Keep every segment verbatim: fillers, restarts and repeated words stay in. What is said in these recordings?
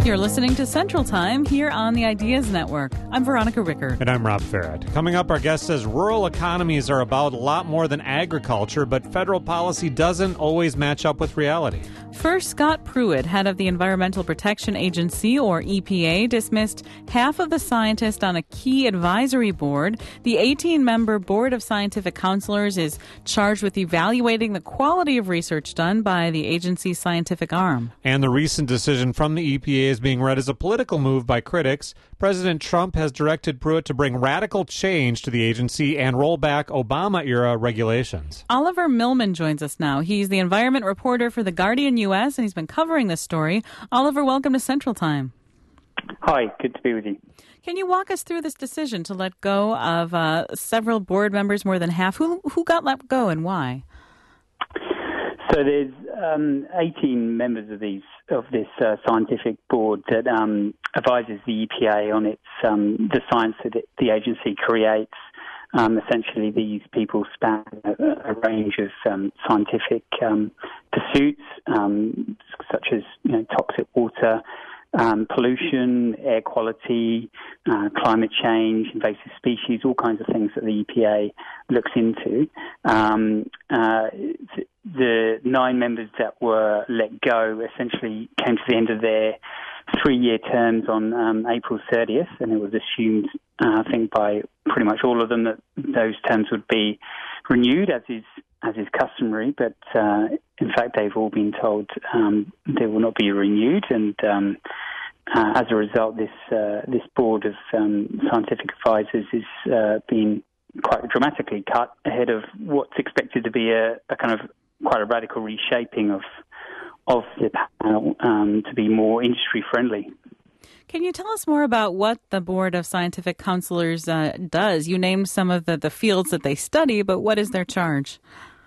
You're listening to Central Time here on the Ideas Network. I'm Veronica Ricker. And I'm Rob Farrett. Coming up, our guest says rural economies are about a lot more than agriculture, but federal policy doesn't always match up with reality. First, Scott Pruitt, head of the Environmental Protection Agency, or E P A, dismissed half of the scientists on a key advisory board. The eighteen-member Board of Scientific Counselors is charged with evaluating the quality of research done by the agency's scientific arm. And the recent decision from the E P A is being read as a political move by critics. President Trump has directed Pruitt to bring radical change to the agency and roll back Obama-era regulations. Oliver Millman joins us now. He's the environment reporter for The Guardian U S, and he's been covering this story. Oliver, welcome to Central Time. Hi, good to be with you. Can you walk us through this decision to let go of uh, several board members, more than half? Who who got let go and why? So there's um, eighteen members of these of this uh, scientific board that um, advises the E P A on its um, the science that it, the agency creates. Um, essentially, these people span a, a range of um, scientific um, pursuits, um, such as you know, toxic water, um, pollution, air quality, uh, climate change, invasive species, all kinds of things that the E P A looks into. Um, uh, th- the nine members that were let go essentially came to the end of their three-year terms on um, April thirtieth, and it was assumed, uh, I think, by pretty much all of them that those terms would be renewed, as is as is customary. But uh, in fact, they've all been told um, they will not be renewed, and um, uh, as a result, this uh, this board of um, scientific advisors is uh, being quite dramatically cut ahead of what's expected to be a, a kind of quite a radical reshaping of of the panel um, to be more industry friendly. Can you tell us more about what the Board of Scientific Counselors uh, does? You named some of the, the fields that they study, but what is their charge?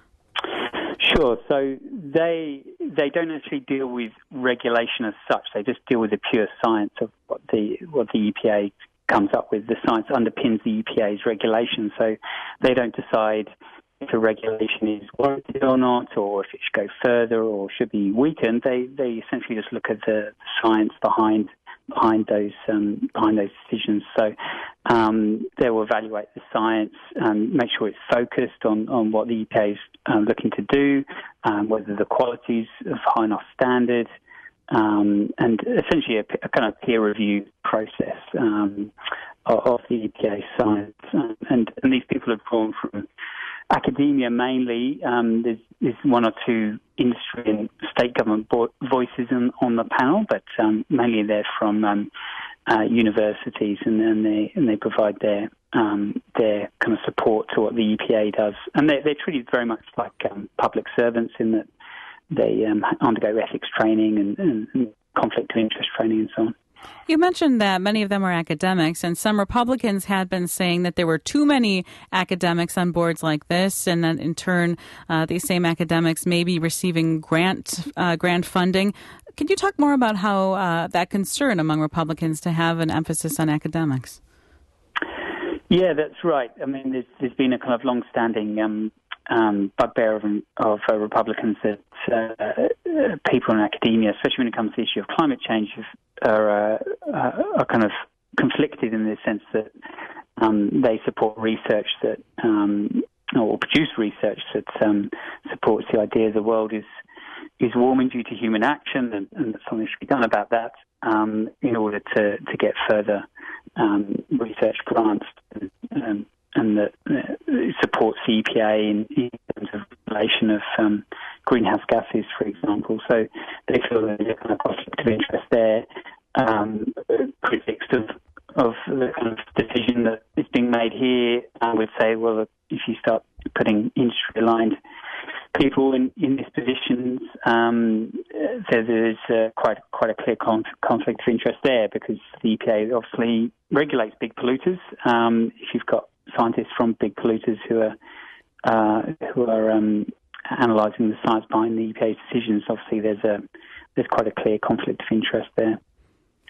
Sure. So they they don't actually deal with regulation as such. They just deal with the pure science of what the what the E P A comes up with. The science underpins the E P A's regulation. So they don't decide if a regulation is warranted or not, or if it should go further or should be weakened. They they essentially just look at the science behind behind those um, behind those decisions. So um, they will evaluate the science, um, make sure it's focused on, on what the E P A is um, looking to do, um, whether the quality's of high enough standard, um, and essentially a, a kind of peer review process um, of, of the E P A science. Um, and, and these people are drawn from academia mainly. Um, there's, there's one or two industry and state government bo- voices in, on the panel, but um, mainly they're from um, uh, universities, and, and they and they provide their um, their kind of support to what the E P A does. And they're, they're treated very much like um, public servants in that they um, undergo ethics training and, and, and conflict of interest training and so on. You mentioned that many of them are academics, and some Republicans had been saying that there were too many academics on boards like this, and that in turn, uh, these same academics may be receiving grant uh, grant funding. Can you talk more about how uh, that concern among Republicans to have an emphasis on academics? Yeah, that's right. I mean, there's, there's been a kind of long-standing um, um, bugbear of, of uh, Republicans that uh, people in academia, especially when it comes to the issue of climate change, are, uh, are kind of conflicted in the sense that um, they support research that, um, or produce research that um, supports the idea the world is is warming due to human action, and, and that something should be done about that um, in order to, to get further um, research grants, and, um, and that uh, supports the E P A in, in terms of regulation of um, greenhouse gases, for example. So they feel that there's a kind of conflict of interest there. Um, critics of, of the kind of decision that is being made here uh, would say, well, if you start putting industry-aligned people in, in these positions, um, there, there's uh, quite quite a clear con- conflict of interest there, because the E P A obviously regulates big polluters. Um, if you've got scientists from big polluters who are uh, who are um, analysing the science behind the E P A's decisions, obviously there's a there's quite a clear conflict of interest there.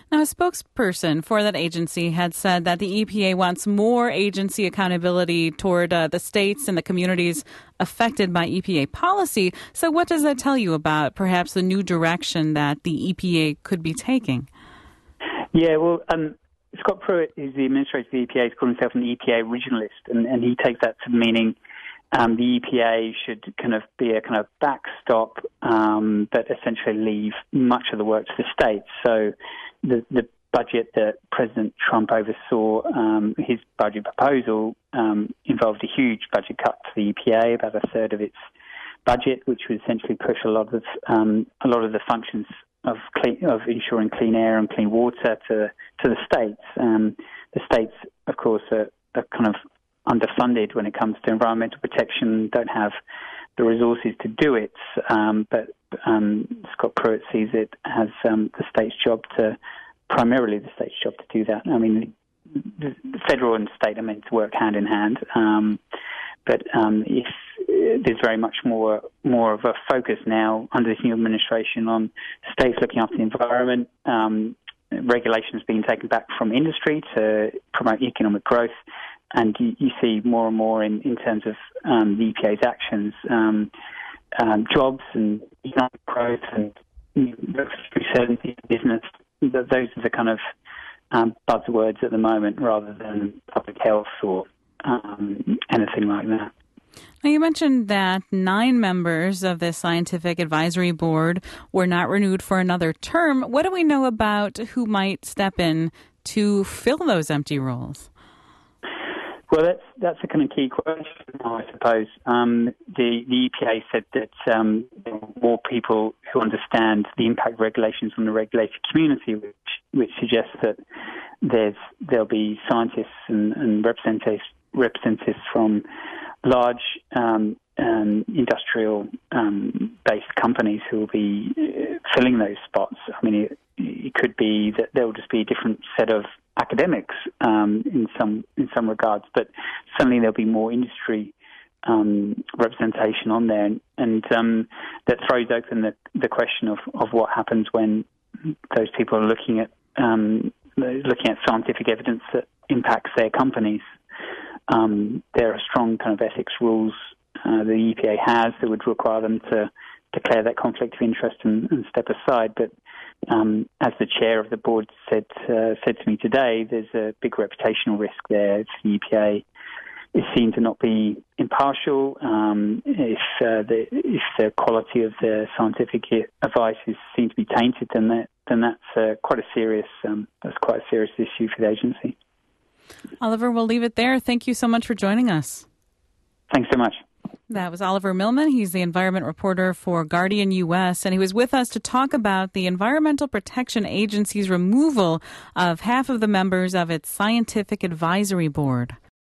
Now, a spokesperson for that agency had said that the E P A wants more agency accountability toward uh, the states and the communities affected by E P A policy. So what does that tell you about perhaps the new direction that the E P A could be taking? Yeah, well, um, Scott Pruitt, who's the administrator of the E P A, has called himself an E P A originalist, and, and he takes that to meaning um, the E P A should kind of be a kind of backstop, um, but essentially leave much of the work to the states. So the, the budget that President Trump oversaw, um, his budget proposal um, involved a huge budget cut to the E P A, about a third of its budget, which would essentially push a lot of um, a lot of the functions of clean, of ensuring clean air and clean water to to the states. Um, the states, of course, are, are kind of underfunded when it comes to environmental protection, don't have the resources to do it. Um, but um, Scott Pruitt sees it as um, the state's job to, primarily the state's job to do that. I mean, the, the federal and state are meant to work hand in hand. Um, but um, if there's very much more more of a focus now under this new administration on states looking after the environment, um, regulations being taken back from industry to promote economic growth, and you, you see more and more in, in terms of um, the E P A's actions, um, um, jobs and economic growth and certainty in business. Those are the kind of um, buzzwords at the moment rather than public health or um, anything like that. Now, you mentioned that nine members of the Scientific Advisory Board were not renewed for another term. What do we know about who might step in to fill those empty roles? Well, that's that's a kind of key question, I suppose. Um, the, the E P A said that um, more people who understand the impact of regulations on the regulated community, which which suggests that there's there'll be scientists and, and representatives representatives from large um, um, industrial um, based companies who will be uh, filling those spots. I mean, it, it could be that there will just be a different set of academics um, in some in some regards, but certainly there'll be more industry um, representation on there, and, and um, that throws open the, the question of, of what happens when those people are looking at um, looking at scientific evidence that impacts their companies. Um, there are strong kind of ethics rules uh, the E P A has that would require them to declare that conflict of interest and, and step aside. But um, as the chair of the board said uh, said to me today, there's a big reputational risk there if the E P A is seen to not be impartial. Um, if uh, the if the quality of the scientific advice is seen to be tainted, then that then that's uh, quite a serious um, that's quite a serious issue for the agency. Oliver, we'll leave it there. Thank you so much for joining us. Thanks so much. That was Oliver Millman. He's the environment reporter for Guardian U S, and he was with us to talk about the Environmental Protection Agency's removal of half of the members of its Scientific Advisory Board.